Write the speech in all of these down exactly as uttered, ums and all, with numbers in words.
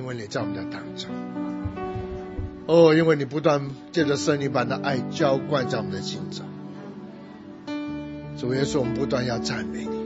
为你在我们的当中。哦，因为你不断借着圣灵把那爱浇灌在我们的心中。主耶稣，我们不断要赞美你，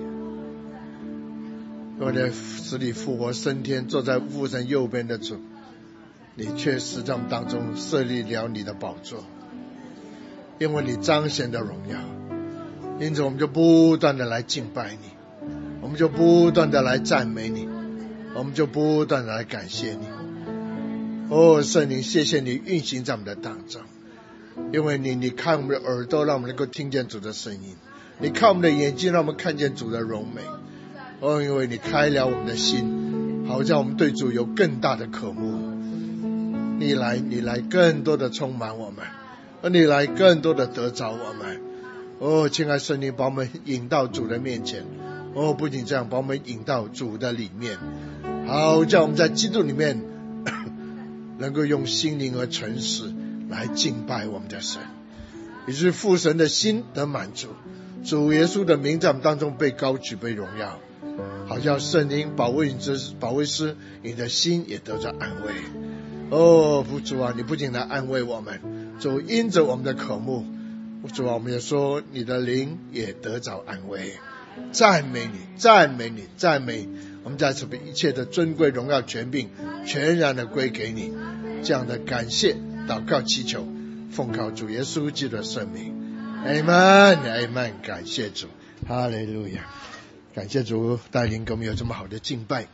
因为你死里复活升天，坐在父神右边的主，你确实在我们当中设立了你的宝座，因为你彰显的荣耀，因此我们就不断的来敬拜你，我们就不断的来赞美你，我们就不断的来感谢你。哦，圣灵，谢谢你运行在我们的当中，因为你你开我们的耳朵，让我们能够听见主的声音，你看我们的眼睛，让我们看见主的荣美。哦，因为你开了我们的心，好叫我们对主有更大的渴慕。你来，你来更多的充满我们，而你来更多的得着我们。哦，亲爱圣灵，把我们引到主的面前。哦，不仅这样，把我们引到主的里面，好叫我们在基督里面能够用心灵和诚实来敬拜我们的神，以致父神的心得满足，主耶稣的名在我们当中被高举，被荣耀，好叫圣灵保卫之保卫师，你的心也得着安慰。哦，父主啊，你不仅来安慰我们，主因着我们的渴慕，主啊，我们也说你的灵也得着安慰。赞美你，赞美你，赞美我们在此把一切的尊贵荣耀权柄全然的归给你。这样的感谢祷告祈求，奉靠主耶稣基督的圣名，阿们，阿们。感谢主，哈利路亚。感谢主带领给我们有这么好的敬拜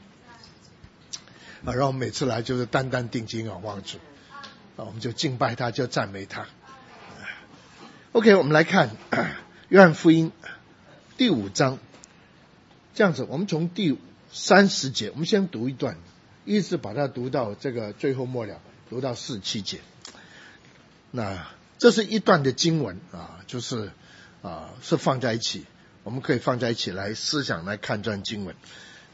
啊，让我们每次来就是单单定睛仰望主啊，我们就敬拜他，就赞美他。 OK， 我们来看约翰福音第五章，这样子，我们从第三十节，我们先读一段，一直把它读到这个最后末了，读到四十七节。那这是一段的经文啊，就是啊是放在一起，我们可以放在一起来思想来看这段经文。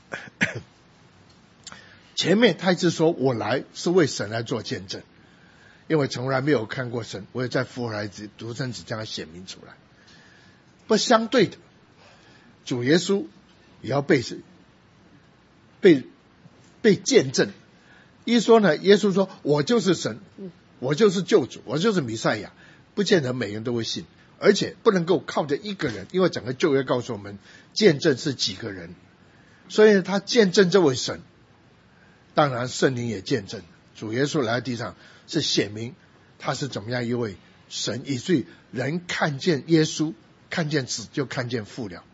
前面他一直说我来是为神来做见证，因为从来没有看过神，我也在父孩子独生子将他显明出来。不相对的，主耶稣也要被被被见证。一说呢，耶稣说我就是神，我就是救主，我就是弥赛亚，不见得每个人都会信，而且不能够靠着一个人，因为整个旧约告诉我们见证是几个人，所以他见证这位神，当然圣灵也见证主耶稣来到地上是显明他是怎么样一位神，以至于人看见耶稣，看见子就看见父了。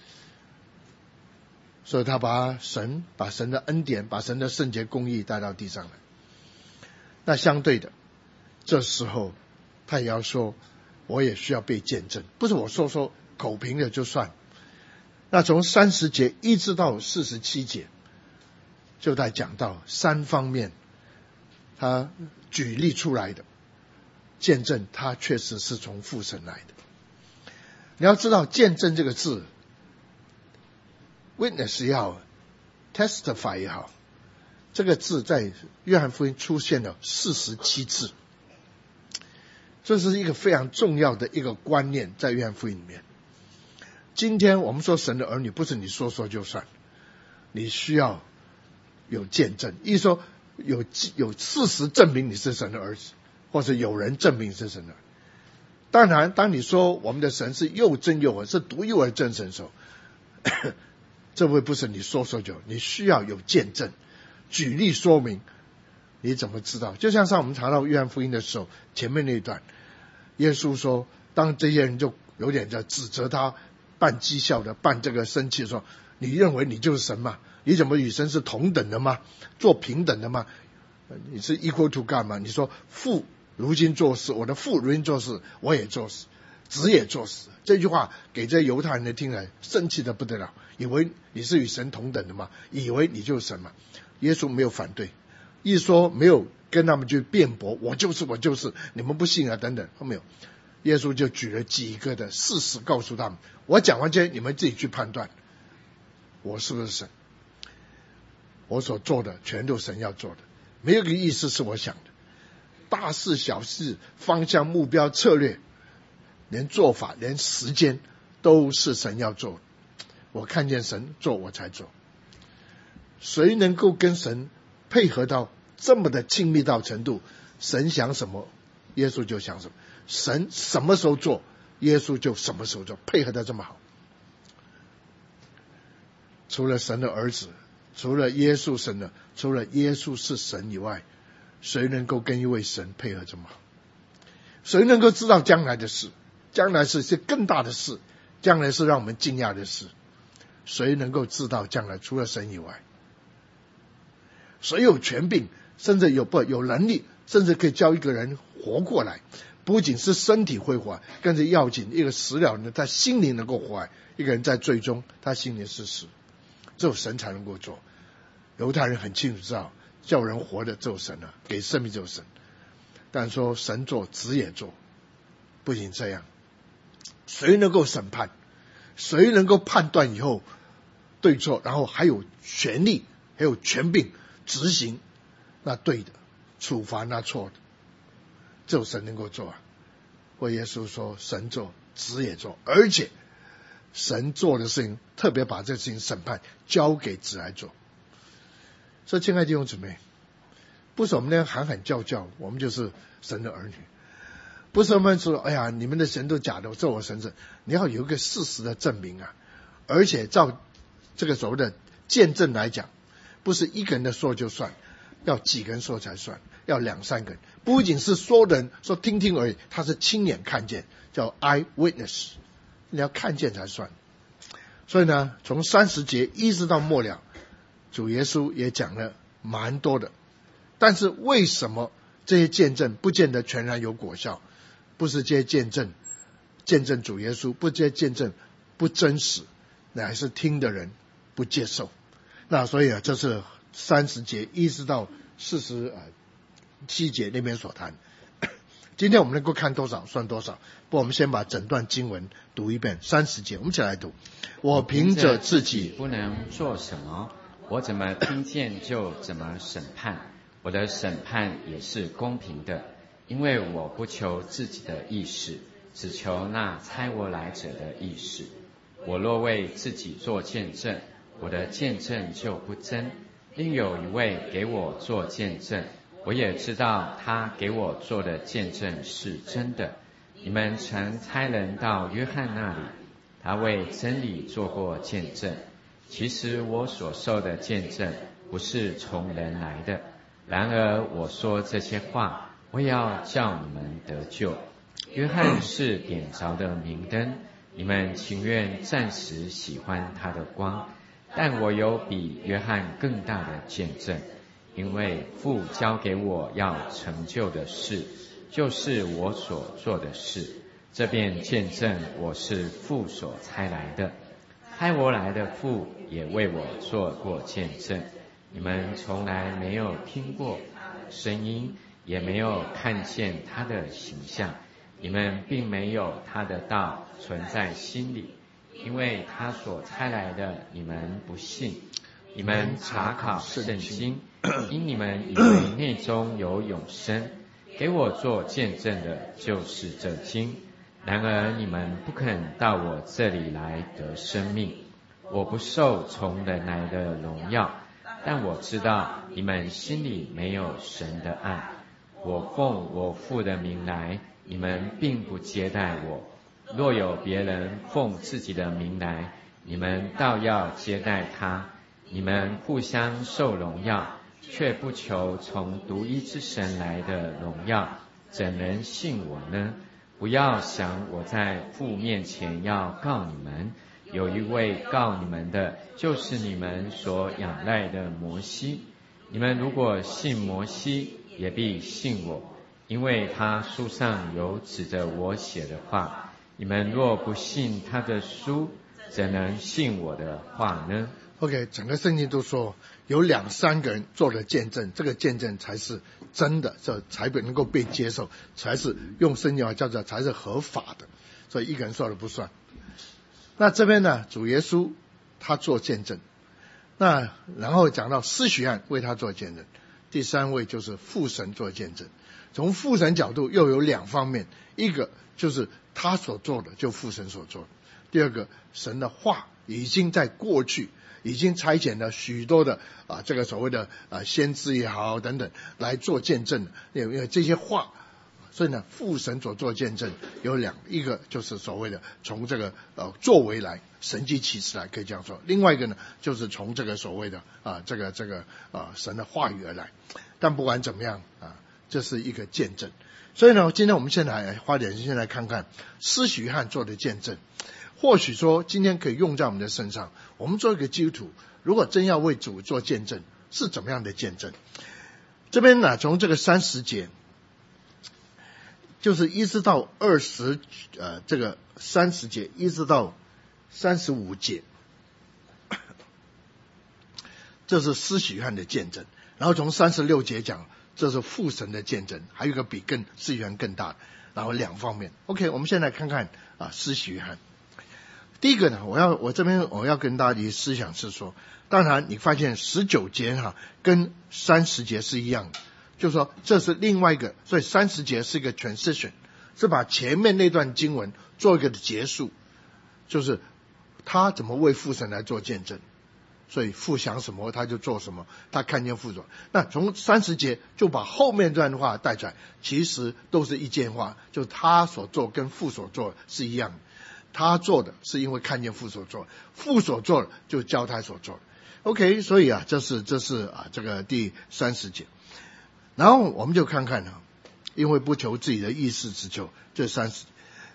所以他把神把神的恩典，把神的圣洁公义带到地上来。那相对的，这时候他也要说我也需要被见证，不是我说说口凭的就算。那从三十节一直到四十七节，就在讲到三方面他举例出来的见证，他确实是从父神来的。你要知道见证这个字 witness 也好 testify 也好，这个字在约翰福音出现了四十七次，这是一个非常重要的一个观念，在约翰福音里面。今天我们说神的儿女不是你说说就算，你需要有见证，意思说有有事实证明你是神的儿子，或者有人证明你是神的儿子。当然当你说我们的神是又真又活，是独一无二的真神的时候，这位不是你说说就，你需要有见证，举例说明。你怎么知道？就像上我们查到约翰福音的时候，前面那一段，耶稣说当这些人就有点在指责他，半讥笑的半这个生气说，你认为你就是神吗？你怎么与神是同等的吗？做平等的吗？你是 equal to God 吗？你说父如今做事，我的父如今做事，我也做事，子也做事。这句话给这犹太人的听来生气的不得了，以为你是与神同等的吗？以为你就是神吗？耶稣没有反对，一说没有跟他们去辩驳，我就是我就是，你们不信啊等等，没有。耶稣就举了几个的事实告诉他们，我讲完这些你们自己去判断我是不是神，我所做的全都神要做的，没有一个意思是我想的，大事小事方向目标策略连做法连时间都是神要做的，我看见神做我才做。谁能够跟神配合到这么的亲密到程度，神想什么耶稣就想什么，神什么时候做耶稣就什么时候做，配合得这么好。除了神的儿子，除了耶稣神的，除了耶稣是神以外，谁能够跟一位神配合这么好？谁能够知道将来的事？将来是些更大的事，将来是让我们惊讶的事。谁能够知道将来？除了神以外，谁有权柄，甚至有不有能力，甚至可以叫一个人活过来？不仅是身体会活，更是要紧一个死了呢，他心灵能够活来。一个人在最终，他心灵是死，只有神才能够做。犹太人很清楚知道，叫人活的只有神啊，给生命只有神。但说神做，子也做。不仅这样，谁能够审判？谁能够判断以后对错？然后还有权利，还有权柄执行那对的，处罚那错的，只有神能够做啊。或耶稣说，神做，子也做，而且神做的事情，特别把这事情审判交给子来做。所以亲爱的弟兄姊妹，不是我们那样喊喊叫叫，我们就是神的儿女。不是我们说，哎呀，你们的神都假的，这我神是。你要有一个事实的证明啊！而且照这个所谓的见证来讲，不是一个人的说就算，要几个人说才算，要两三个人。不仅是说人说听听而已，他是亲眼看见，叫 eye witness， 你要看见才算。所以呢，从三十节一直到末了，主耶稣也讲了蛮多的。但是为什么这些见证不见得全然有果效？不是这些见证见证主耶稣，不这些见证不真实，乃是听的人不接受。那所以啊，这是三十节一直到四十七节那边所谈。今天我们能够看多少算多少。不，我们先把整段经文读一遍。三十节，我们一起来读。我凭着自己不能做什么，我怎么听见就怎么审判。我的审判也是公平的，因为我不求自己的意识，只求那差我来者的意识。我若为自己做见证，我的见证就不真。另有一位给我做见证，我也知道他给我做的见证是真的。你们曾差人到约翰那里，他为真理做过见证。其实我所受的见证不是从人来的，然而我说这些话，我也要叫你们得救。约翰是点着的明灯，你们情愿暂时喜欢他的光，但我有比约翰更大的见证，因为父交给我要成就的事，就是我所做的事。这便见证我是父所差来的，差我来的父也为我做过见证。你们从来没有听过声音，也没有看见他的形象，你们并没有他的道存在心里，因为他所差来的你们不信。你们查考圣经，因你们以为内中有永生，给我做见证的就是这经。然而你们不肯到我这里来得生命。我不受从人来的荣耀，但我知道你们心里没有神的爱。我奉我父的名来，你们并不接待我。若有别人奉自己的名来，你们倒要接待他。你们互相受荣耀，却不求从独一之神来的荣耀，怎能信我呢？不要想我在父面前要告你们，有一位告你们的，就是你们所仰赖的摩西。你们如果信摩西，也必信我，因为他书上有指着我写的话。你们若不信他的书，怎能信我的话呢？ OK， 整个圣经都说有两三个人做了见证，这个见证才是真的，这才能够被接受，才是用圣经话叫做才是合法的，所以一个人说了不算。那这边呢，主耶稣他做见证，那然后讲到施许案为他做见证，第三位就是父神做见证。从父神角度又有两方面，一个就是他所做的就父神所做的，第二个神的话已经在过去已经差遣了许多的啊这个所谓的啊先知也好等等来做见证，因为这些话。所以呢，父神所做见证有两，一个就是所谓的从这个呃作为来，神迹奇事来，可以这样说；另外一个呢，就是从这个所谓的啊这个这个啊神的话语而来。但不管怎么样啊，这是一个见证。所以呢，今天我们现在来花点时间来看看施洗约翰做的见证，或许说今天可以用在我们的身上。我们做一个基督徒，如果真要为主做见证，是怎么样的见证？这边呢，从这个三十节。就是一直到二十，呃，这个三十节，一直到三十五节，这是施洗约翰的见证。然后从三十六节讲，这是父神的见证，还有一个比更施洗约翰更大的，然后两方面。OK， 我们现在看看啊，施洗约翰。第一个呢，我要我这边我要跟大家的思想是说，当然你发现十九节哈、啊、跟三十节是一样的。就是说这是另外一个，所以三十节是一个 transition， 是把前面那段经文做一个结束，就是他怎么为父神来做见证，所以父想什么他就做什么，他看见父做。那从三十节就把后面这段话带出来，其实都是一件话，就是他所做跟父所做是一样的，他做的是因为看见父所做，父所做的就教他所做的。OK， 所以啊，这是这是啊这个第三十节。然后我们就看看啊，因为不求自己的意思，只求这三十。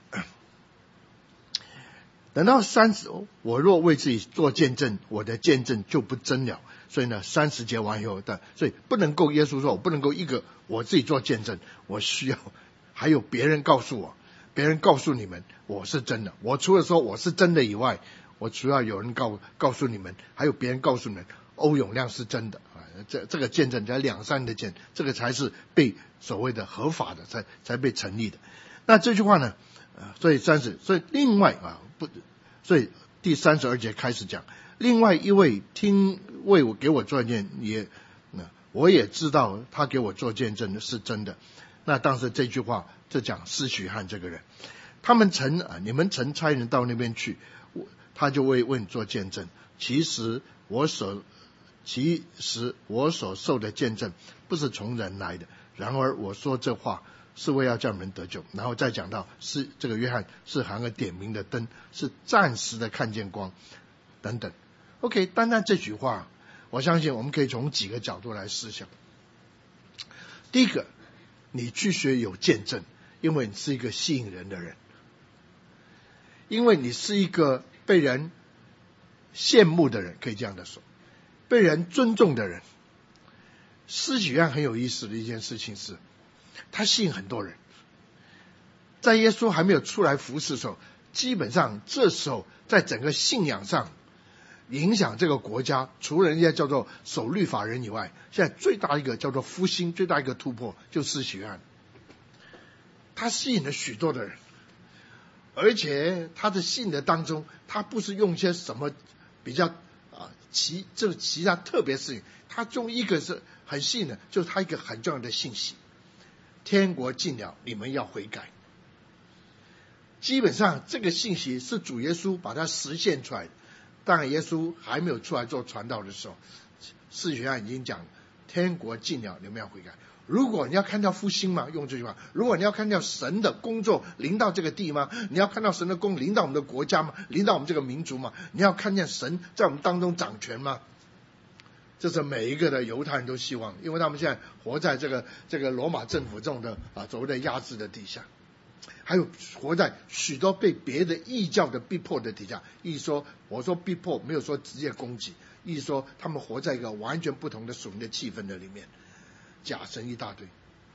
等到三十，我若为自己做见证，我的见证就不真了。所以呢，三十节完以后的，所以不能够耶稣说，我不能够一个我自己做见证，我需要还有别人告诉我，别人告诉你们我是真的。我除了说我是真的以外，我除了有人告告诉你们，还有别人告诉你们，欧永亮是真的。这这个见证才两三的见，这个才是被所谓的合法的，才才被成立的。那这句话呢，呃，所以三十，所以另外啊不，所以第三十二节开始讲，另外一位听为我给我做见也，那我也知道他给我做见证是真的。那当时这句话就讲施洗约翰这个人，他们曾啊，你们曾差人到那边去，我他就为为你做见证。其实我所其实我所受的见证不是从人来的，然而我说这话是为要叫人得救。然后再讲到是这个约翰是含个点明的灯，是暂时的看见光等等。OK， 单单这句话，我相信我们可以从几个角度来思想。第一个，你去学有见证，因为你是一个吸引人的人，因为你是一个被人羡慕的人，可以这样的说。被人尊重的人。施洗约翰很有意思的一件事情是，他吸引很多人。在耶稣还没有出来服侍的时候，基本上这时候在整个信仰上影响这个国家，除了人家叫做守律法人以外，现在最大一个叫做复兴，最大一个突破就是施洗约翰。他吸引了许多的人，而且他的信的当中，他不是用些什么比较啊其这个其他特别事情，他中一个是很吸引的，就是他一个很重要的信息：天国近了，你们要悔改。基本上这个信息是主耶稣把它实现出来的。当然耶稣还没有出来做传道的时候，施洗约翰已经讲天国近了，你们要悔改。如果你要看到复兴吗？用这句话。如果你要看到神的工作临到这个地吗？你要看到神的工临到我们的国家吗？临到我们这个民族吗？你要看见神在我们当中掌权吗？这是每一个的犹太人都希望，因为他们现在活在这个这个罗马政府这种的啊所谓的压制的底下，还有活在许多被别的异教的逼迫的底下。意思说，我说逼迫没有说直接攻击，意思说他们活在一个完全不同的属灵的气氛的里面，假神一大堆。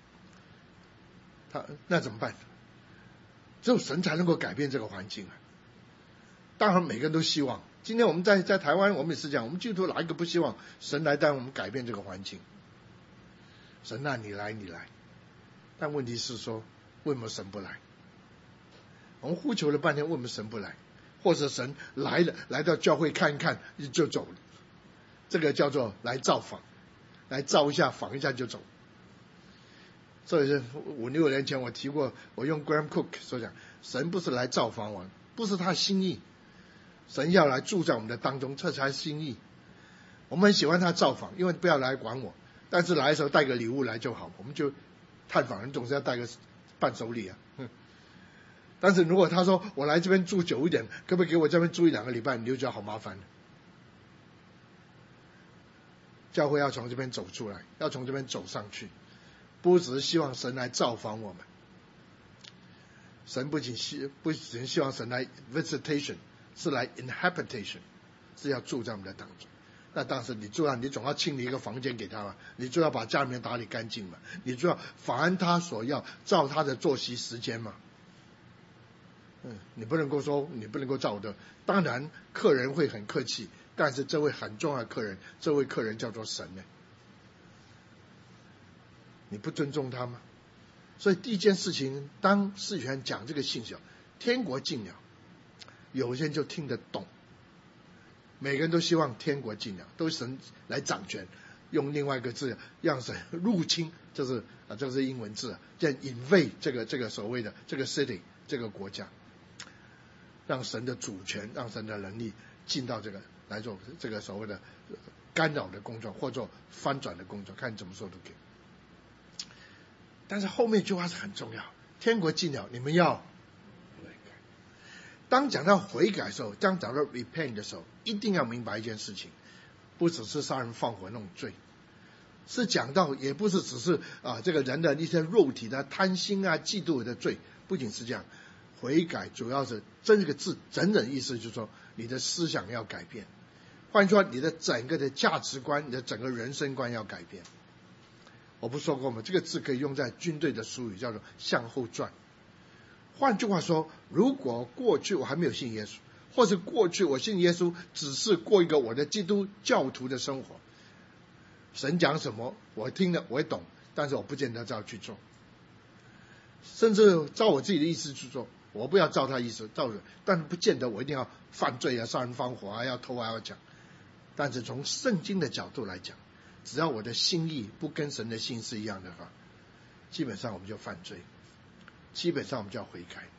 他那怎么办？只有神才能够改变这个环境啊！当然每个人都希望。今天我们在在台湾，我们也是讲，我们基督徒哪一个不希望神来带我们改变这个环境？神啊，你来，你来。但问题是说，为什么神不来？我们呼求了半天，为什么神不来？或者神来了，来到教会看一看就走了，这个叫做来造访，来造一下访一下就走。所以是五六年前我提过，我用 Graham Cook 所讲，神不是来造访我，不是他心意， 神要来住在我们的当中，这才是心意。我们很喜欢他造访，因为不要来管我，但是来的时候带个礼物来就好，我们就探访人总是要带个伴手礼啊。但是如果他说我来这边住久一点，可不可以给我这边住一两个礼拜，你就觉得好麻烦了。教会要从这边走出来，要从这边走上去，不只是希望神来造访我们，神不仅希不仅希望神来 visitation， 是来 inhabitation， 是要住在我们的当中。那当时你住上，你总要清理一个房间给他嘛，你就要把家里面打理干净嘛，你就要凡他所要，照他的作息时间嘛。嗯，你不能够说你不能够照的，当然客人会很客气，但是这位很重要的客人，这位客人叫做神呢，你不尊重他吗？所以第一件事情，当世权讲这个信息，天国近了，有些人就听得懂。每个人都希望天国近了，都神来掌权，用另外一个字让神入侵，这是啊，这是英文字，叫 invade 这个这个所谓的这个 city 这个国家，让神的主权，让神的能力进到这个来做这个所谓的干扰的工作，或者翻转的工作，看你怎么说都可以。但是后面一句话是很重要，天国近了，你们要悔改。当讲到悔改的时候，当讲到 repent 的时候，一定要明白一件事情，不只是杀人放火那种罪，是讲到也不是只是啊这个人的一些肉体的贪心啊嫉妒的罪，不仅是这样，悔改主要是这个字整整意思就是说你的思想要改变，换句话说，你的整个的价值观，你的整个人生观要改变。我不说过吗？这个字可以用在军队的术语，叫做向后转。换句话说，如果过去我还没有信耶稣，或是过去我信耶稣只是过一个我的基督教徒的生活，神讲什么我听了我会懂，但是我不见得照去做，甚至照我自己的意思去做，我不要照他意思照着，但是不见得我一定要犯罪啊，杀人放火啊，要偷啊，要讲。但是从圣经的角度来讲，只要我的心意不跟神的心是一样的话，基本上我们就犯罪，基本上我们就要悔改。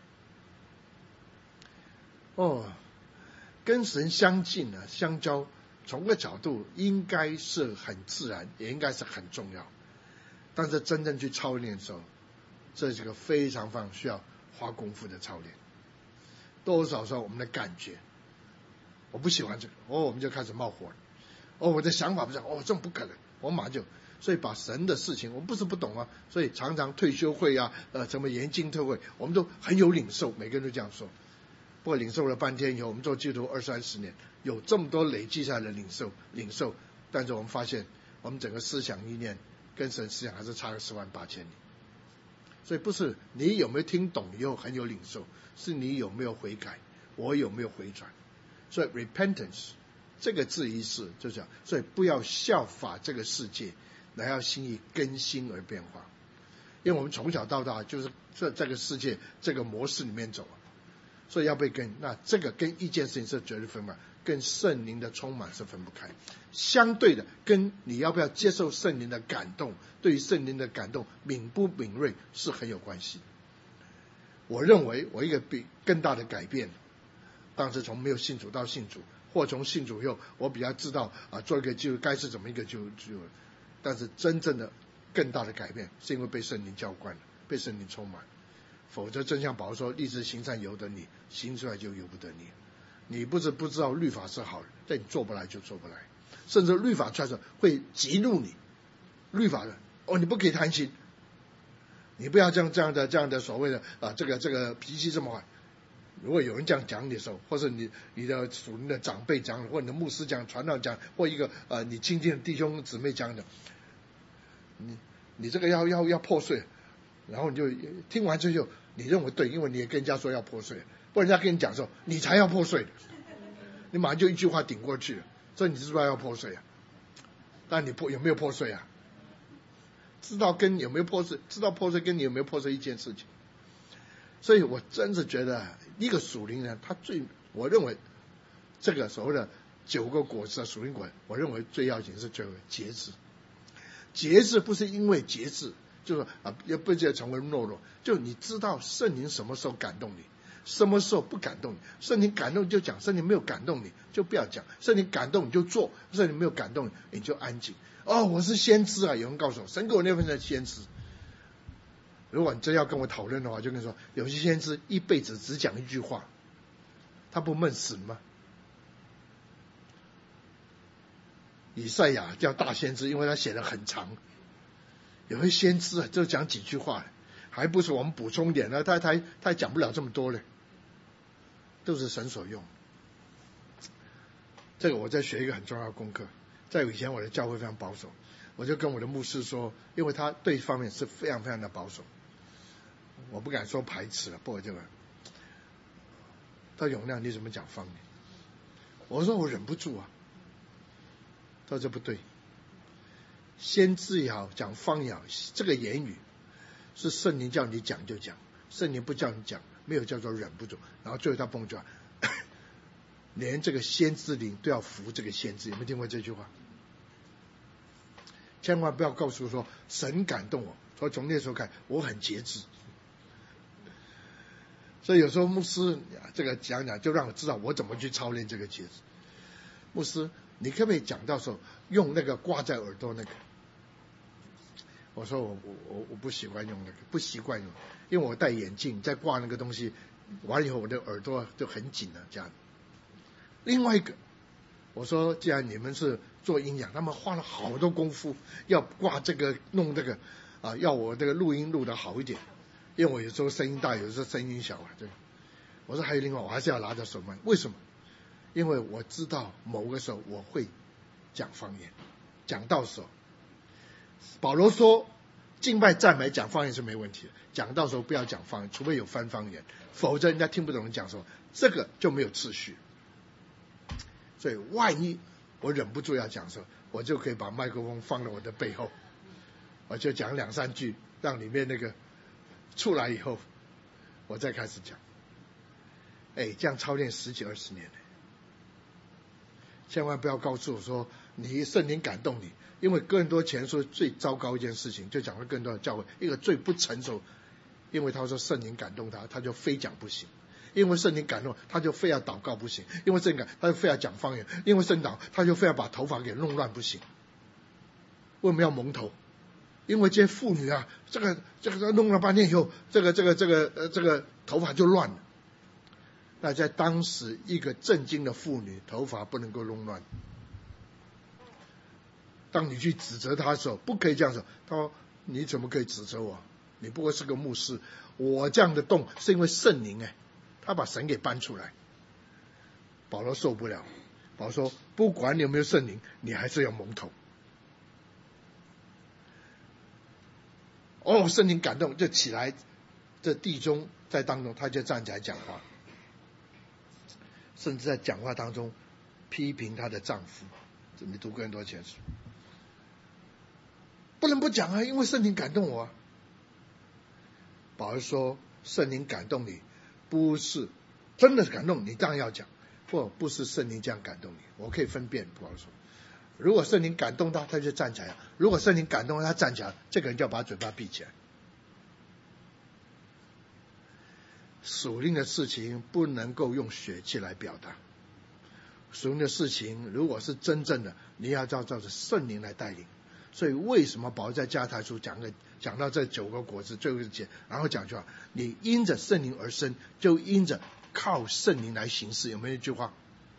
哦，跟神相近呢，相交，从个角度应该是很自然，也应该是很重要。但是真正去操练的时候，这是个非常非常需要花功夫的操练。多少时候我们的感觉，我不喜欢这个，哦，我们就开始冒火了。哦，我的想法不是，哦，这不可能，我马上就，所以把神的事情，我不是不懂啊，所以常常退休会啊，呃，什么研经特会，我们都很有领受，每个人都这样说。不过领受了半天以后，我们做基督徒二三十年，有这么多累积下来的领受，领受，但是我们发现，我们整个思想意念跟神思想还是差个十万八千里。所以不是你有没有听懂以后很有领受，是你有没有悔改，我有没有回转。所以 repentance。这个字意思就这样，所以不要效法这个世界，来要心意更新而变化。因为我们从小到大就是在这个世界这个模式里面走啊，所以要被跟，那这个跟一件事情是绝对分不开，跟圣灵的充满是分不开。相对的，跟你要不要接受圣灵的感动，对于圣灵的感动敏不敏锐是很有关系。我认为我一个比更大的改变，当时从没有信主到信主。或从信主以后，我比较知道啊，做一个就该是怎么一个就就，但是真正的更大的改变，是因为被圣灵浇灌了，被圣灵充满。否则，真像保罗说：“立志行善由得你，行出来就由不得你。”你不是不知道律法是好的，但你做不来就做不来，甚至律法出来的时候会激怒你。律法的哦，你不可以贪心，你不要这样这样的这样的所谓的啊，这个这个脾气这么坏。如果有人这样讲你的时候，或是你你的属灵的长辈讲，或你的牧师讲、传道讲，或一个呃你亲近的弟兄姊妹讲的，你你这个要要要破碎，然后你就听完之后，你认为对，因为你也跟人家说要破碎，不然人家跟你讲说你才要破碎，你马上就一句话顶过去了，所以你知道要破碎啊？但你破有没有破碎啊？知道跟有没有破碎，知道破碎跟你有没有破碎一件事情。所以我真是觉得一个属灵人，他最我认为这个所谓的九个果子的属灵果，我认为最要紧是最后节制。节制不是因为节制，就是啊，也不是成为懦弱，就你知道圣灵什么时候感动你， 什么时候不感动你？圣灵感动你就讲，圣灵没有感动你就不要讲，圣灵感动你就做，圣灵没有感动你你就安静。哦，我是先知啊！有人告诉我，神给我那份的先知。如果你真要跟我讨论的话，就跟你说，有些先知一辈子只讲一句话，他不闷死吗？以赛亚叫大先知，因为他写的很长。有些先知啊，就讲几句话，还不是我们补充点呢？他他他讲不了这么多嘞，都是神所用。这个我在学一个很重要的功课。在以前我的教会非常保守，我就跟我的牧师说，因为他对方面是非常非常的保守，我不敢说排斥了，不过这个他永亮你怎么讲方言？我说我忍不住啊。他说这不对，先知也好，讲方言也好，这个言语是圣灵叫你讲就讲，圣灵不叫你讲，没有叫做忍不住。然后最后他蹦出来，连这个先知灵都要服这个先知，有没有听过这句话？千万不要告诉我说神感动我，所以从那时候开我很节制。所以有时候牧师这个讲讲，就让我知道我怎么去操练这个节制。牧师，你可不可以讲到时候用那个挂在耳朵那个？我说我我我我不喜欢用那个，不习惯用，因为我戴眼镜，再挂那个东西，完了以后我的耳朵就很紧了，这样。另外一个，我说既然你们是做音响，他们花了好多功夫要挂这个弄这个啊，要我这个录音录得好一点，因为我有时候声音大，有时候声音小啊，对。我说还有另外，我还是要拿着手麦，为什么？因为我知道某个时候我会讲方言，讲到时候，保罗说敬拜赞美讲方言是没问题的，讲到时候不要讲方言，除非有翻方言，否则人家听不懂你讲什么，这个就没有秩序。所以万一我忍不住要讲的时候，我就可以把麦克风放在我的背后，我就讲两三句，让里面那个出来以后，我再开始讲。哎，这样操练十几二十年了，千万不要告诉我说你圣灵感动你，因为哥林多前书最糟糕一件事情，就讲了更多的教会一个最不成熟，因为他说圣灵感动他，他就非讲不行。因为圣灵感动，他就非要祷告不行；因为圣灵感，他就非要讲方言；因为圣灵，他就非要把头发给弄乱不行。为什么要蒙头？因为这些妇女啊，这个这个弄了半天以后，这个这个这个呃这个头发就乱了。那在当时，一个正经的妇女头发不能够弄乱。当你去指责她的时候，不可以这样说。他说：“你怎么可以指责我？你不过是个牧师，我这样的动是因为圣灵哎。”他把神给搬出来，保罗受不了。保罗说：“不管你有没有圣灵，你还是要蒙头。”哦，圣灵感动就起来，这弟兄在当中，他就站起来讲话，甚至在讲话当中批评她的丈夫。这你读更多前书，不能不讲啊，因为圣灵感动我啊。保罗说：“圣灵感动你。”不是真的感动你，当然要讲，或不是圣灵这样感动你，我可以分辨。不好说，如果圣灵感动他，他就站起来；如果圣灵感动他站起来，这个人就要把嘴巴闭起来。属灵的事情不能够用血气来表达，属灵的事情如果是真正的，你要照照着圣灵来带领。所以为什么保罗在加拉太书讲个讲到这九个果子最后一节，然后讲句话，你因着圣灵而生，就因着靠圣灵来行事，有没有一句话？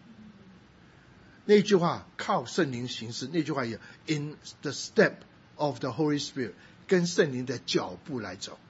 那句话靠圣灵行事，那句话也 in the step of the Holy Spirit， 跟圣灵的脚步来走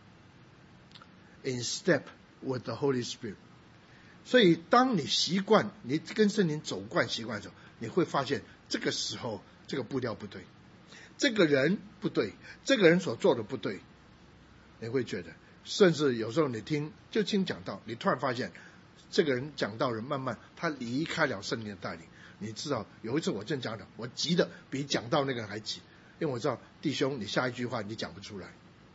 in step with the Holy Spirit。 所以当你习惯你跟圣灵走惯习惯的时候，你会发现这个时候这个步调不对，这个人不对，这个人所做的不对，你会觉得，甚至有时候你听就听讲道，你突然发现这个人讲道人慢慢他离开了圣灵的带领。你知道有一次我正讲的，我急的比讲道那个人还急，因为我知道弟兄你下一句话你讲不出来，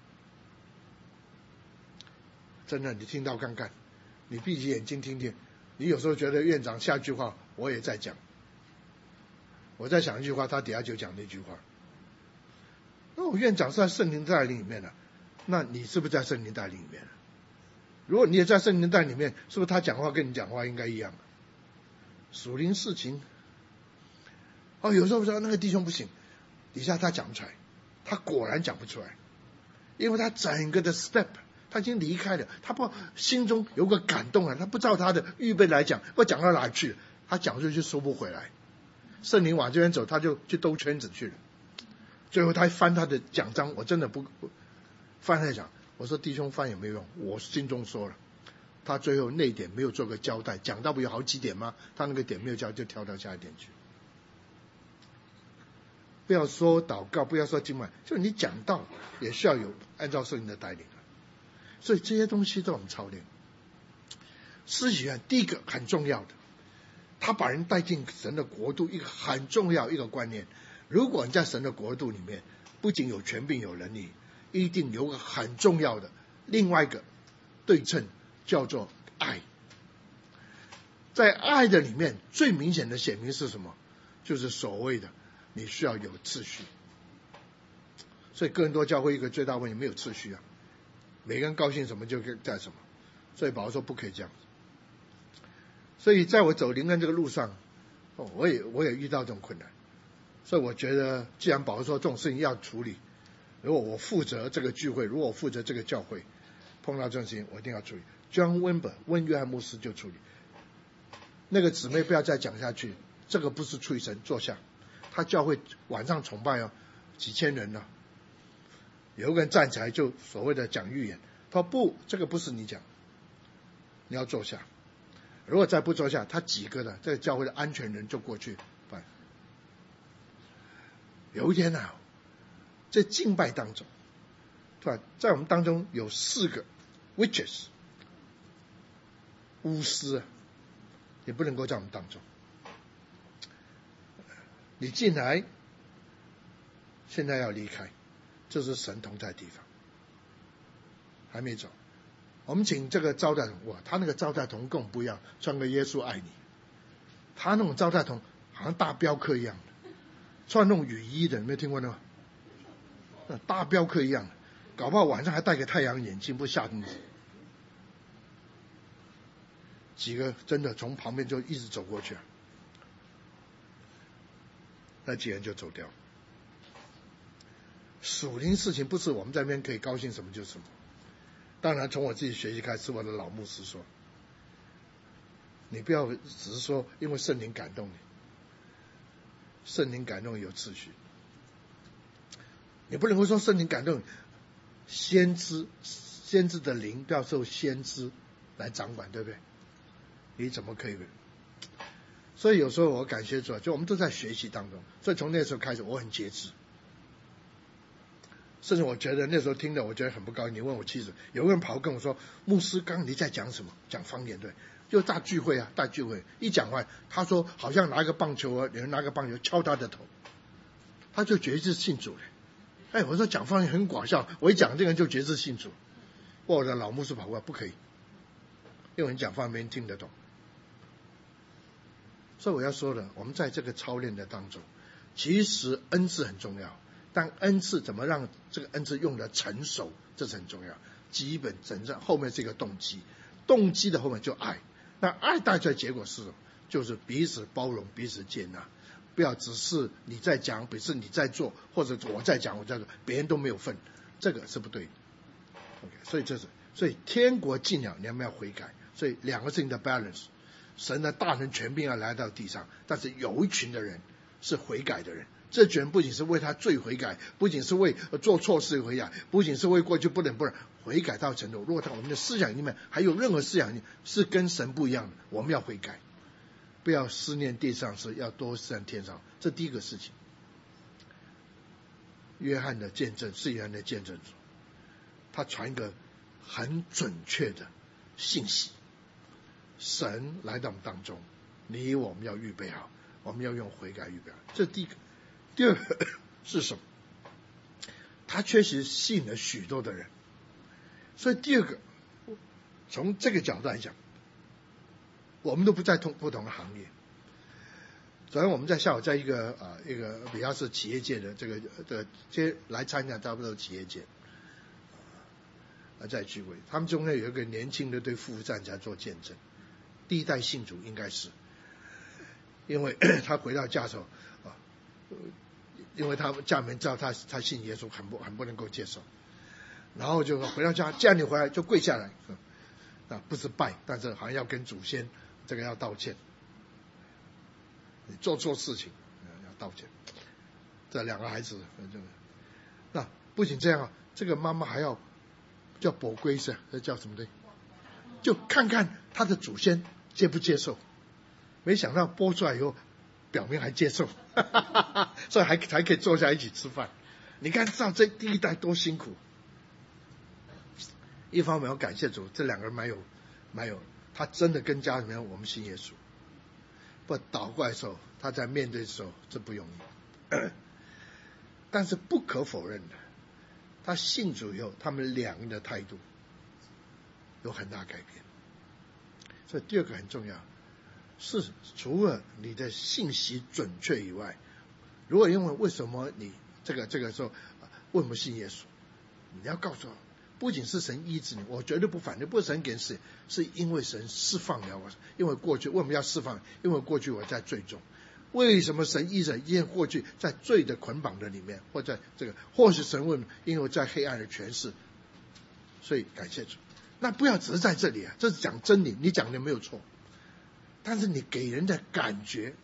真的，你听到看看，你闭起眼睛听听，你有时候觉得院长下句话我也在讲，我在想一句话，他底下就讲那句话。那我院长是在圣灵带领里面的，那你是不是在圣灵带领里面？ 如果你也在圣灵带里面，是不是他讲话跟你讲话应该一样？属灵事情，哦，有时候说那个弟兄不行，底下他讲不出来，他果然讲不出来，因为他整个的 step 他已经离开了，他不心中有个感动啊，他不照他的预备来讲，不讲到哪里去了，他讲出去收不回来，圣灵往这边走，他就去兜圈子去了。最后他翻他的讲章，我真的不翻来讲，我说弟兄翻也没用，我心中说了，他最后那点没有做个交代，讲到不有好几点吗？他那个点没有交，就跳到下一点去。不要说祷告，不要说经文，就你讲道也需要有按照圣灵的带领。所以这些东西都很操练。施洗约翰第一个很重要的，他把人带进神的国度，一个很重要一个观念。如果你在神的国度里面，不仅有权柄有能力，一定有个很重要的另外一个对称，叫做爱。在爱的里面，最明显的显明是什么？就是所谓的你需要有秩序。所以哥林多教会一个最大问题，没有秩序啊，每个人高兴什么就干什么，所以保罗说不可以这样子。所以在我走灵恩这个路上，哦，我也我也遇到这种困难，所以我觉得既然保罗说这种事情要处理，如果我负责这个聚会，如果我负责这个教会，碰到这种事情我一定要处理。John Wimber 问约翰牧师就处理，那个姊妹不要再讲下去，这个不是出于神，坐下。他教会晚上崇拜哦，几千人呢、啊，有一个人站起来就所谓的讲预言，他说不，这个不是你讲，你要坐下。如果再不坐下，他几个的这个教会的安全人就过去办。有一天呢、啊，在敬拜当中，对吧？在我们当中有四个 witches 巫师，也不能够在我们当中。你进来，现在要离开，这是神同在的地方，还没走。我们请这个招待童，哇，他那个招待童跟我们不一样，穿个耶稣爱你，他那种招待童好像大镖客一样的，穿那种雨衣的，你没有听过吗？大镖客一样的，搞不好晚上还戴个太阳眼镜，不吓你。几个真的从旁边就一直走过去，那几人就走掉。属灵事情不是我们在那边可以高兴什么就什么。当然从我自己学习开始，我的老牧师说，你不要只是说因为圣灵感动你，圣灵感动有秩序，你不能够说圣灵感动先知，先知的灵不要受先知来掌管，对不对？你怎么可以？所以有时候我感谢主，就我们都在学习当中，所以从那时候开始我很节制，甚至我觉得那时候听的我觉得很不高兴。你问我妻子，有个人跑跟我说，牧师刚刚你在讲什么？讲方言，对，就大聚会啊，大聚会一讲完，他说好像拿一个棒球啊，有人拿个棒球敲他的头，他就觉知信主了。哎，我说讲方言很搞笑，我一讲这个人就觉知信主，我的老牧师跑过来，不可以，因为你讲方言没人听得懂。所以我要说的，我们在这个操练的当中，其实恩赐很重要，但恩赐怎么让这个恩赐用得成熟，这是很重要。基本整正后面是一个动机，动机的后面就爱，那爱带出来结果是什么？就是彼此包容，彼此接纳，不要只是你在讲，只是你在做，或者我在讲我在做，别人都没有份，这个是不对的。Okay, 所以这是，所以天国近了，你们要悔改，所以两个事情的 balance。神的大能权柄要来到地上，但是有一群的人是悔改的人，这群人不仅是为他罪悔改，不仅是为做错事悔改，不仅是为过去不能不能悔改到程度，如果在我们的思想里面还有任何思想是跟神不一样的，我们要悔改，不要思念地上事，要多思念天上，这第一个事情。约翰的见证是约翰的见证者，他传一个很准确的信息，神来到我们当中，你我们要预备好，我们要用悔改预备好，这是第一个。第二个是什么？他确实吸引了许多的人，所以第二个，从这个角度来讲，我们都不在同不同的行业。昨天我们在下午在一个啊、呃、一个比较是企业界的这个的这些来参加，差不多企业界， 在聚会，他们中间有一个年轻的对夫妇站起来做见证，第一代信主应该是，因为他回到家的时候啊，因为他家人知道他他信耶稣，很不很不能够接受，然后就回到家，既然你回来就跪下来，啊，不是拜，但是好像要跟祖先这个要道歉，你做错事情要道歉。这两个孩子，这个那不仅这样啊，这个妈妈还要叫宝龟是，这叫什么的？就看看他的祖先接不接受。没想到播出来以后，表明还接受，哈哈哈哈，所以还还可以坐下一起吃饭。你看，知道这第一代多辛苦。一方面要感谢主，这两个人蛮有蛮有，他真的跟家里面我们信耶稣。不倒过来的时候，他在面对的时候，这不容易。但是不可否认的，他信主以后，他们两个人的态度有很大改变。所以第二个很重要，是除了你的信息准确以外，如果因为为什么你这个这个时候为什么信耶稣，你要告诉我，不仅是神医治你，我绝对不反对，不是神给死，是因为神释放了我。因为过去为什么要释放？因为过去我在罪中。为什么神医治？因为过去在罪的捆绑的里面，或在这个，或是神问，因为在黑暗的权势，所以感谢主。那不要只是在这里啊，这是讲真理，你讲的没有错，但是你给人的感觉，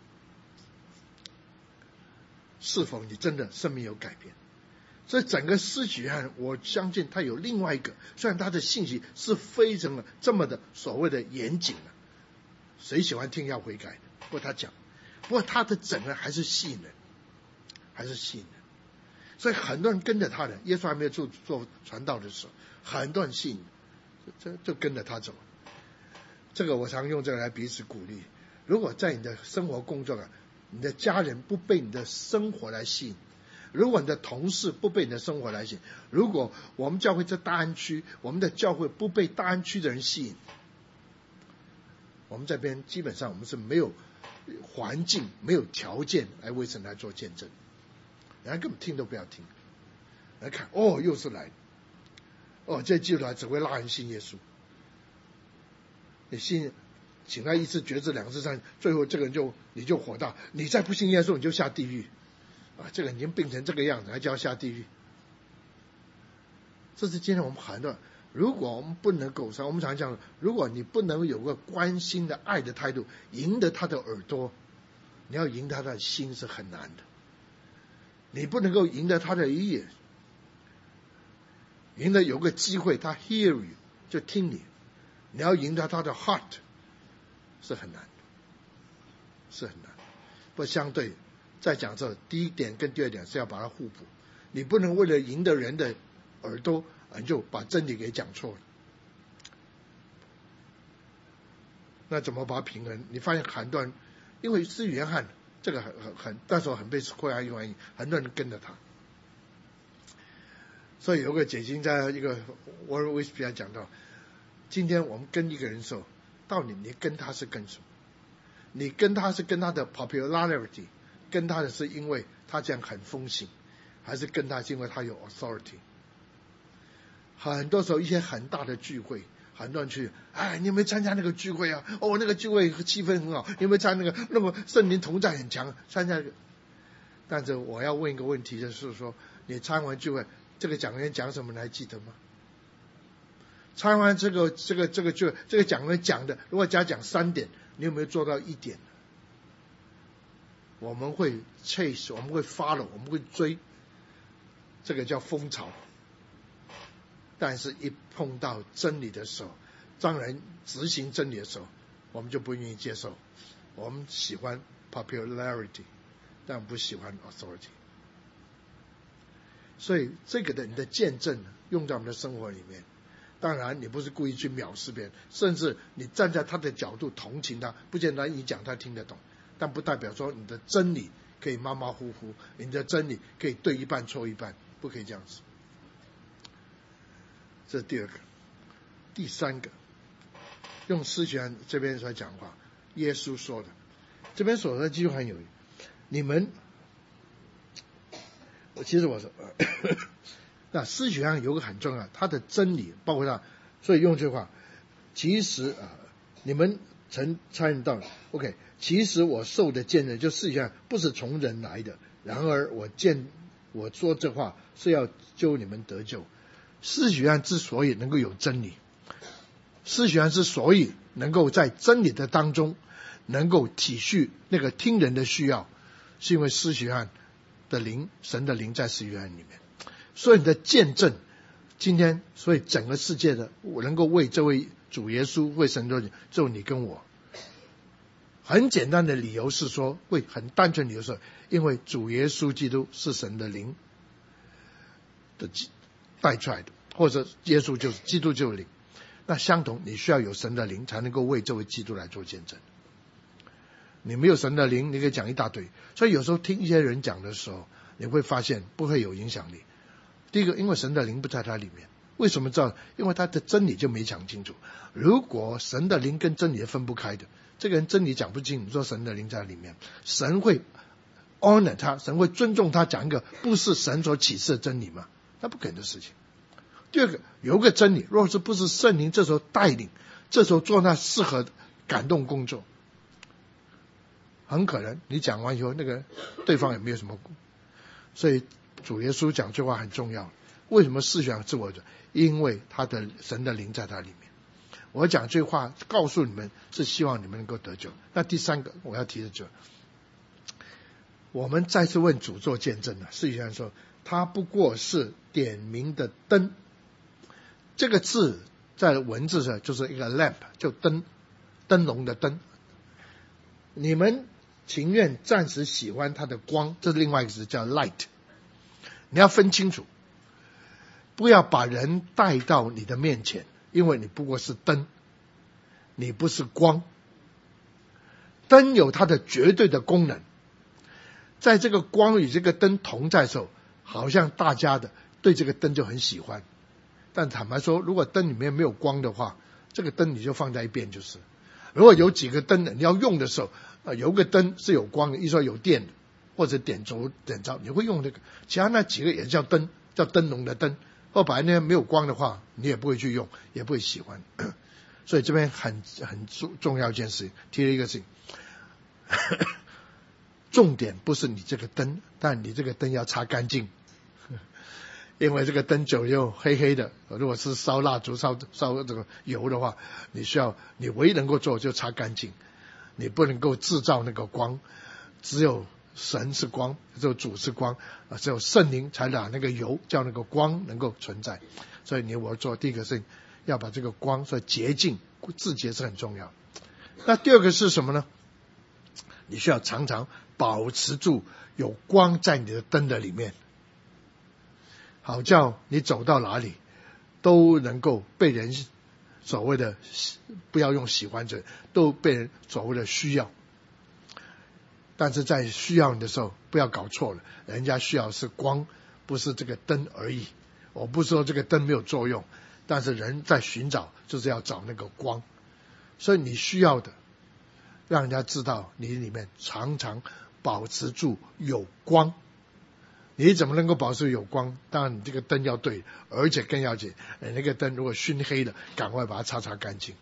是否你真的生命有改变？所以整个施洗约翰，我相信他有另外一个，虽然他的信息是非常的这么的所谓的严谨的，谁喜欢听要悔改的？不过他讲，不过他的整个还是吸引人，还是吸引人。所以很多人跟着他的，耶稣还没有做做传道的时候，很多人信，就就跟着他走。这个我常用这个来彼此鼓励。如果在你的生活工作啊，你的家人不被你的生活来吸引，如果你的同事不被你的生活来吸引，如果我们教会在大安区，我们的教会不被大安区的人吸引，我们这边基本上我们是没有环境、没有条件来为神来做见证，人家根本听都不要听，来看哦，又是来，哦，这基督徒只会拉人信耶稣，你信，请他一次决志两次三，最后这个人就你就火大，你再不信耶稣你就下地狱。啊，这个已经病成这个样子，还叫下地狱。这是今天我们很多，如果我们不能够，我们常讲，如果你不能有个关心的爱的态度，赢得他的耳朵，你要赢他的心是很难的。你不能够赢得他的ear，赢得有个机会他 hear you 就听你，你要赢得他的 heart 是很难的，是很难。不相对。再讲这第一点跟第二点是要把它互补，你不能为了赢得人的耳朵，你就把真理给讲错了。那怎么把它平衡？你发现很多人，因为施洗约翰这个很很很，那时候很被扩大原因，很多人跟着他。所以有个解经在一个 Warren Wiersbe 讲到，今天我们跟一个人的时候，到底你跟他是跟什么？你跟他是跟他的 popularity。跟他的是因为他这样很风行，还是跟他是因为他有 authority？ 很多时候一些很大的聚会，很多人去，哎，你有没有参加那个聚会啊？哦，那个聚会气氛很好，你有没有参加那个？那么圣灵同在很强，参加那个。但是我要问一个问题，就是说，你参完聚会，这个讲员讲什么，你还记得吗？参完这个这个这个聚会，这个讲员讲的，如果加讲三点，你有没有做到一点？我们会 chase， 我们会 follow， 我们会追，这个叫风潮。但是一碰到真理的时候，当然执行真理的时候，我们就不愿意接受。我们喜欢 popularity， 但不喜欢 authority。所以这个的你的见证用在我们的生活里面，当然你不是故意去藐视别人，甚至你站在他的角度同情他，不见得你讲他听得懂。但不代表说你的真理可以马马虎虎，你的真理可以对一半错一半，不可以这样子。这是第二个。第三个，用施洗约翰这边来讲话，耶稣说的，这边所说的几乎很有，你们，其实我说， 那施洗约翰有个很重要，他的真理包括他，所以用这句话，其实啊，你们曾参与到 OK， 其实我受的见证，就施洗约翰不是从人来的，然而我见我说这话是要救你们得救。施洗约翰之所以能够有真理，施洗约翰之所以能够在真理的当中能够体恤那个听人的需要，是因为施洗约翰的灵，神的灵在施洗约翰里面。所以你的见证，今天所以整个世界的我能够为这位主耶稣为神做，只有你跟我。很简单的理由是说，为很单纯的理由是，因为主耶稣基督是神的灵的带出来的，或者耶稣就是基督就是灵。那相同，你需要有神的灵才能够为这位基督来做见证。你没有神的灵，你可以讲一大堆。所以有时候听一些人讲的时候，你会发现不会有影响力。第一个，因为神的灵不在他里面。为什么知道？因为他的真理就没讲清楚。如果神的灵跟真理是分不开的，这个人真理讲不清，你说神的灵在里面，神会 honor 他，神会尊重他讲一个不是神所启示的真理吗？那不可能的事情。第二个，有一个真理，若是不是圣灵这时候带领，这时候做那适合感动工作，很可能你讲完以后，那个对方也没有什么。所以主耶稣讲这话很重要。为什么施洗约翰自我的？因为他的神的灵在他里面。我讲这话告诉你们，是希望你们能够得救。那第三个我要提的就，我们再次问主做见证了。施洗约翰说，他不过是点明的灯。这个字在文字上就是一个 lamp， 就灯，灯笼的灯。你们情愿暂时喜欢它的光，这是另外一个词叫 light。你要分清楚，不要把人带到你的面前，因为你不过是灯，你不是光。灯有它的绝对的功能，在这个光与这个灯同在的时候，好像大家的对这个灯就很喜欢。但坦白说，如果灯里面没有光的话，这个灯你就放在一边就是。如果有几个灯你要用的时候，呃，有个灯是有光的，一说有电的，或者点烛点着，你会用这个。其他那几个也叫灯，叫灯笼的灯。或本来那没有光的话，你也不会去用，也不会喜欢。所以这边很很重要一件事情，提了一个事情。重点不是你这个灯，但你这个灯要擦干净。因为这个灯久又黑黑的，如果是烧蜡烛烧烧这个油的话，你需要你唯一能够做就擦干净，你不能够制造那个光。只有神是光，只有主是光，只有圣灵才把那个油叫那个光能够存在。所以你我做第一个事情，要把这个光，所以洁净自洁是很重要。那第二个是什么呢？你需要常常保持住有光在你的灯的里面，好叫你走到哪里都能够被人所谓的，不要用喜欢者，都被人所谓的需要。但是在需要你的时候，不要搞错了，人家需要是光，不是这个灯而已。我不是说这个灯没有作用，但是人在寻找就是要找那个光。所以你需要的，让人家知道你里面常常保持住有光。你怎么能够保持有光？当然你这个灯要对，而且更要紧，那个灯如果熏黑了，赶快把它擦擦干净。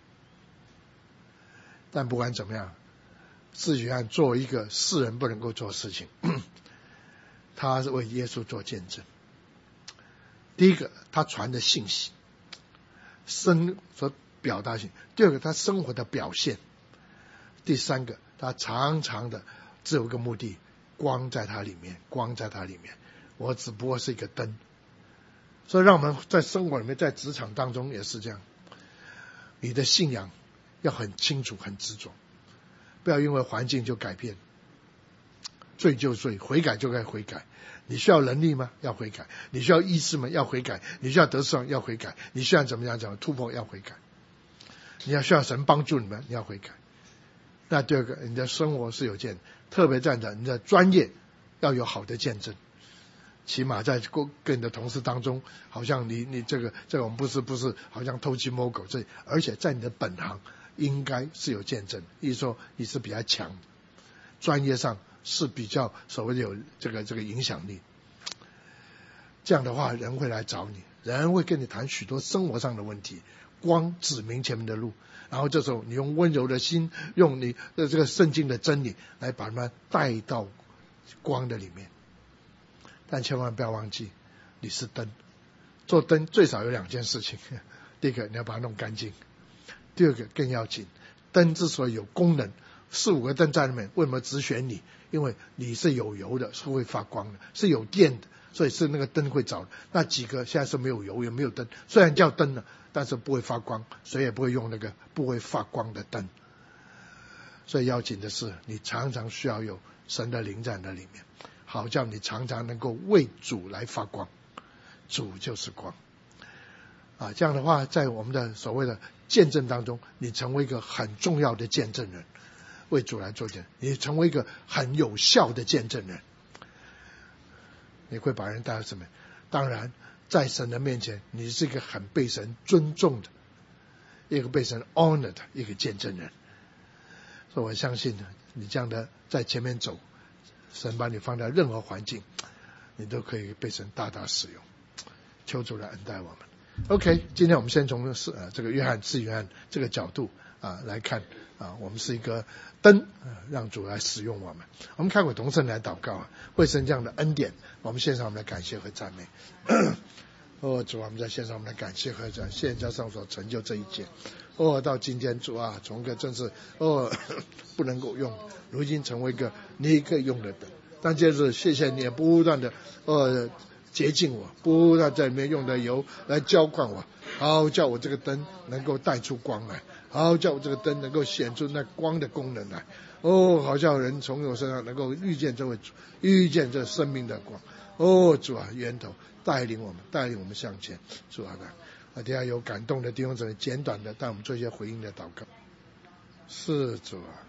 但不管怎么样，施洗约翰做一个世人不能够做事情，他是为耶稣做见证。第一个，他传的信息，生所表达性；第二个，他生活的表现；第三个，他常常的只有一个目的，光在他里面，光在他里面。我只不过是一个灯。所以让我们在生活里面，在职场当中也是这样，你的信仰要很清楚很执着，不要因为环境就改变。罪就罪，悔改就该悔改。你需要能力吗？要悔改。你需要医治吗？要悔改。你需要得胜？要悔改。你需要怎么样怎么突破？要悔改。你要需要神帮助你们？你要悔改。那第二个，你的生活是有见，特别在你的专业要有好的见证。起码在跟你的同事当中，好像你你这个这个我们不是不是好像偷鸡摸狗，这而且在你的本行应该是有见证，意思说你是比较强，专业上是比较所谓的有这个这个影响力。 这样的话人会来找你，人会跟你谈许多生活上的问题，光指明前面的路，然后这时候你用温柔的心，用你的这个圣经的真理来把他们带到光的里面。但千万不要忘记，你是灯，做灯最少有两件事情，第一个你要把它弄干净，第二个更要紧，灯之所以有功能，四五个灯在里面，为什么只选你？因为你是有油的，是会发光的，是有电的，所以是那个灯会着。那几个现在是没有油也没有灯，虽然叫灯了，但是不会发光，谁也不会用那个不会发光的灯。所以要紧的是，你常常需要有神的灵在那里面，好叫你常常能够为主来发光，主就是光啊。这样的话，在我们的所谓的见证当中，你成为一个很重要的见证人，为主来做见证，你成为一个很有效的见证人，你会把人带到什么？当然在神的面前，你是一个很被神尊重的，一个被神 honor 的一个见证人。所以我相信你这样的在前面走，神把你放在任何环境，你都可以被神大大使用。求主来恩待我们。OK， 今天我们先从呃这个约翰是约翰这个角度啊来看啊，我们是一个灯，啊、让主来使用我们。我们开口同声来祷告啊，为神这样的恩典，我们献上我们的感谢和赞美。哦，主啊，我们在线上我们的感谢和赞，谢谢加上所成就这一切。哦，到今天主啊，从一个真是哦不能够用，如今成为一个你可以用的灯。但接着谢谢你不断的呃洁净我，不断在里面用的油来浇灌我，好叫我这个灯能够带出光来，好叫我这个灯能够显出那光的功能来。哦，好叫人从我身上能够遇见这位主，遇见这生命的光。哦，主啊，源头带领我们，带领我们向前。主啊，啊，底下有感动的弟兄姊妹，简短的带我们做一些回应的祷告。是主啊，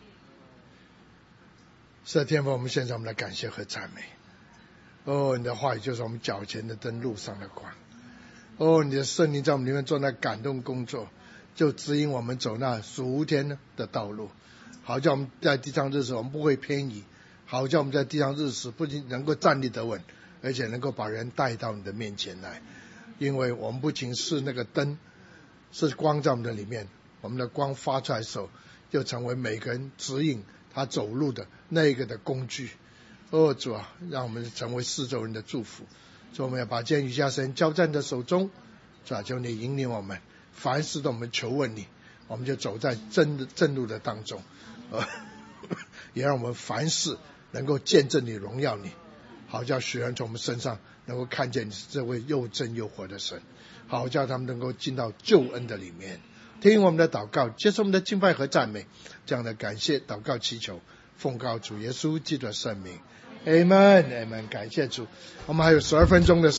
是天父，我们献上我们的感谢和赞美。哦，你的话语就是我们脚前的灯，路上的光。哦，你的圣灵在我们里面做那感动工作，就指引我们走那属天的道路，好叫我们在地上日子我们不会偏移，好叫我们在地上日子不仅能够站立得稳，而且能够把人带到你的面前来。因为我们不仅是那个灯，是光在我们的里面，我们的光发出来的时候，就成为每个人指引他走路的那个的工具。哦，主啊，让我们成为四周人的祝福。所以我们要把这件瑜伽绳交在你的手中，主啊，求你引领我们，凡事都我们求问你，我们就走在正正路的当中，呃，也让我们凡事能够见证你，荣耀你，好叫许人从我们身上能够看见你是这位又真又活的神，好叫他们能够进到救恩的里面。听我们的祷告，接受我们的敬拜和赞美，这样的感谢祷告祈求，奉告主耶稣基督的圣名， Amen Amen。 感谢主。我们还有十二分钟的